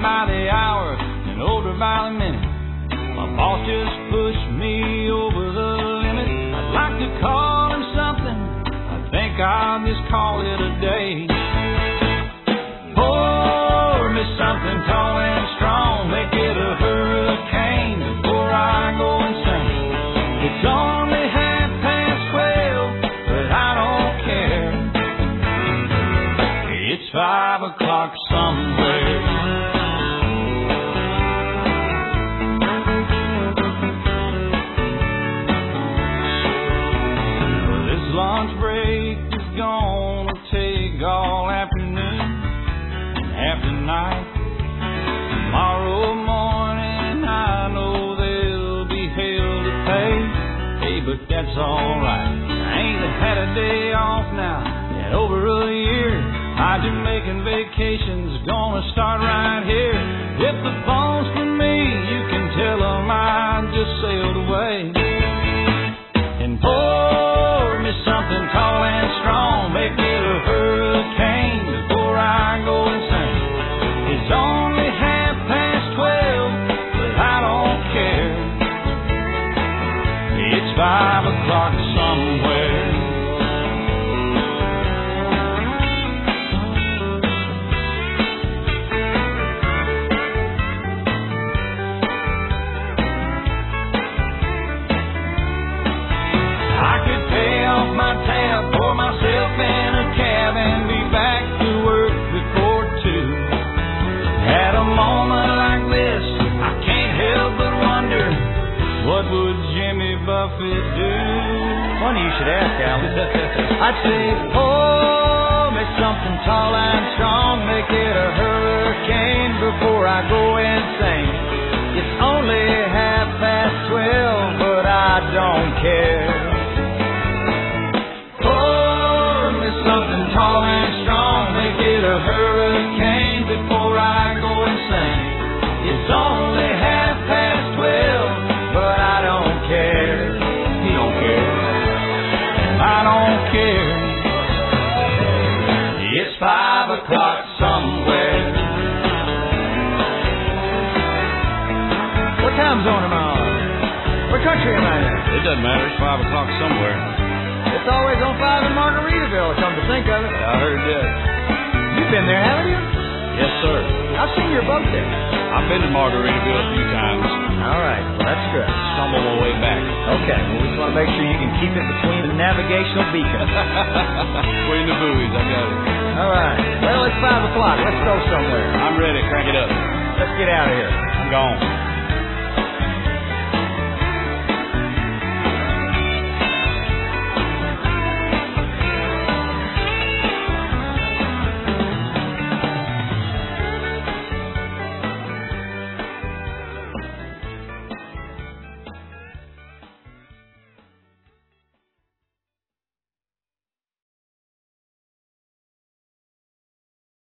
by the hour and older by the minute. My boss just pushed me over the limit. I'd like to call him something. I think I'll just call it a day. Pour me something tall and strong, make it a hurricane before I go insane. It's only 12:30, but I don't care. It's 5 o'clock somewhere. This lunch break is gonna take all afternoon and half the night. Tomorrow morning I know there'll be hell to pay. Hey, but that's alright. I ain't had a day off now in over a year. My Jamaican vacation's gonna start right here. If the phone's for me, you can tell them I just sailed away. And pour me something tall and strong, make it a hurricane before I go insane. It's only 12:30, but I don't care. It's 5 o'clock somewhere. I could pay off my tab, pour myself in a cab, and be back to work before 2. At a moment like this, I can't help but wonder, what would Jimmy Buffett do? Funny you should ask, Alan. I'd say, pour me something tall and strong, make it a hurricane before I go insane. It's only 12:30, but I don't care. Pour me something tall and strong, make it a hurricane before I go insane. It's only 12:30, but I don't care. He don't care. I don't care. It's 5 o'clock somewhere. What time zone am I on? What country am I in? It doesn't matter. It's 5 o'clock somewhere. It's always on 5 in Margaritaville, come to think of it. I heard that. You've been there, haven't you? Yes, sir. I've seen your boat there. I've been to Margaritaville a few times. All right. Well, that's good. Stumbled my way back. Okay. Well, we just want to make sure you can keep it between the navigational beacons. Between the buoys, I got it. All right. Well, it's 5 o'clock. Let's go somewhere. I'm ready. Crank it up. Let's get out of here. I'm gone.